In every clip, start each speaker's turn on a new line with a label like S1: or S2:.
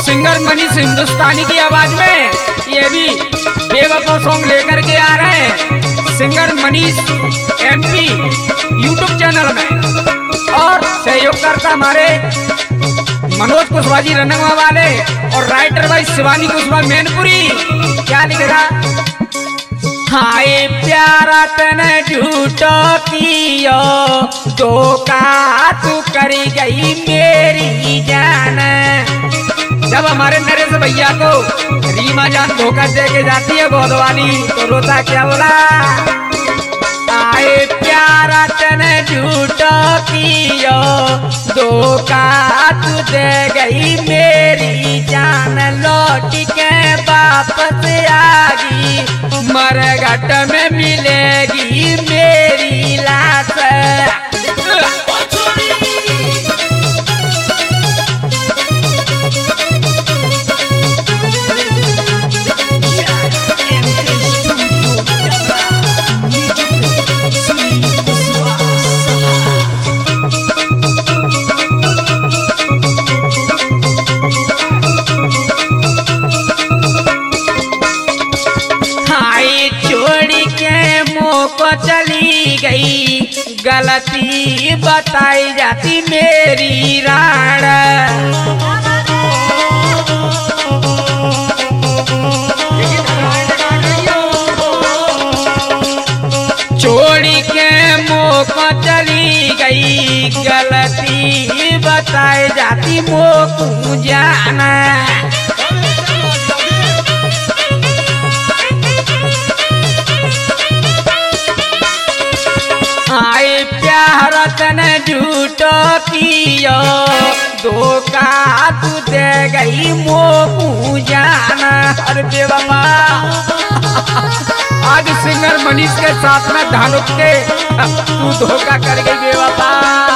S1: Singer Manish हिंदुस्तानी की आवाज में ये भी बेवफा सॉन्ग लेकर के आ रहे हैं singer Manish MP YouTube channel में। और सहयोगकर्ता हमारे मनोज कुशवाहा जी रनंगवा वाले और राइटर भाई शिवानी कुशवाहा मैनपुरी। क्या लिखेगा? हाय प्यारा तने झूठो कियो धोखा तू करी गई मेरी जान। जब हमारे नरेश भैया को रीमा जान धोखा दे के जाती है गोदवाली तो रोता क्या बोला? आए प्यारा तने झूठो कियो धोखा तू दे गई मेरी जान। लौट के वापस आगी मरघट में मिलेगी मेरी लाश। को चली गई गलती बताई जाती मेरी राण। छोड़ी के मुँह को चली गई गलती बताई जाती मोह को जाना। आए प्यार तने झूठो कियो धोखा तू दे गई मोह जाना। अरे बेवफा आज सिंगर मनीष के साथ में धानुक के तू धोखा कर गई बेवफा।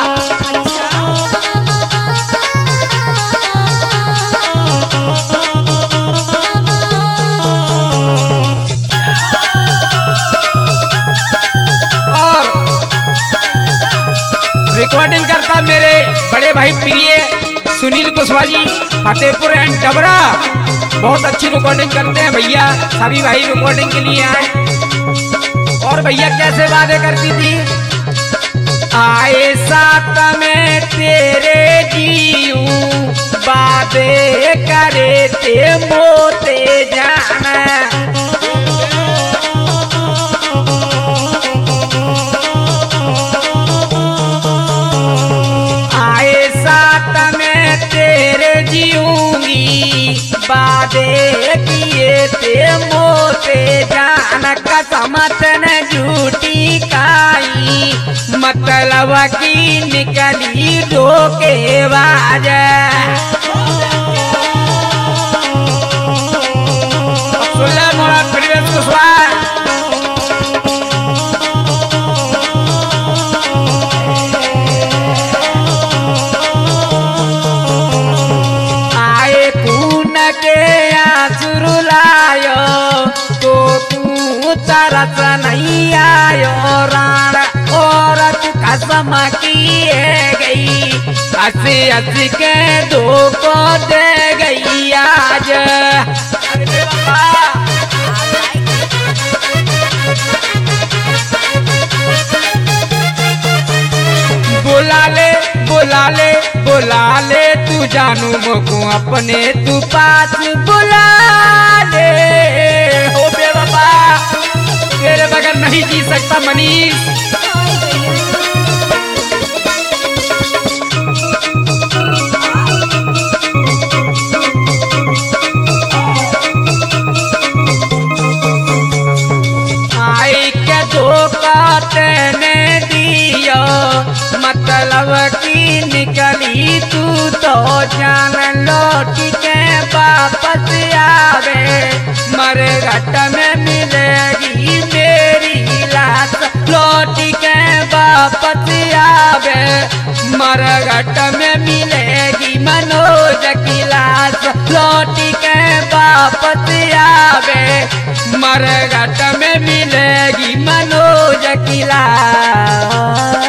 S1: रिकॉर्डिंग करता मेरे बड़े भाई प्रिय सुनील कुशवाहा जी फतेहपुर एंड डबरा। बहुत अच्छी रिकॉर्डिंग करते हैं भैया। सभी भाई रिकॉर्डिंग के लिए आए। और भैया कैसे वादे करती थी? आए साथ में तेरे जीऊं वादे करे ते मोते जाना। वादे किए ते मोते जान कसम तने झूठी खाई मतलब की निकली धोखेबाज। सुन ले मोरा प्रियस कुशवाहा। तो तू तरस नहीं आयो राण और कसम किए गई हंसी हंसी के धोखो दे गई आज। बुला ले बुला ले बुला ले तू जानू मोको अपने तू पास बुला ले। हो बेवफा तेरे बगैर नहीं जी सकता मनीष। आई के धोखा तेने दियो मतलब की निकली तू तो जान। लौट के वापस आवे मरघट में मिलेगी मेरी लाश। लौट के वापस आवे मरघट में मिलेगी मनोज की लाश। लौट के वापस आवे मरघट में मिलेगी मनोज की लाश।